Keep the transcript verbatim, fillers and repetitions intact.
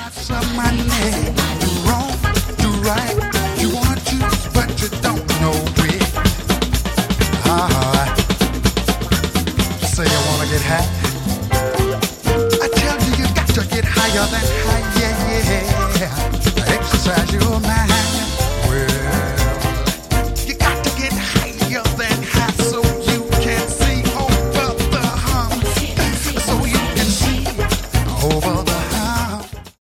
some money, you wrong, you right, you want to, but you don't know it. Ah, say you wanna get high. I tell you, you got to get higher than high, yeah, yeah. Exercise your mind.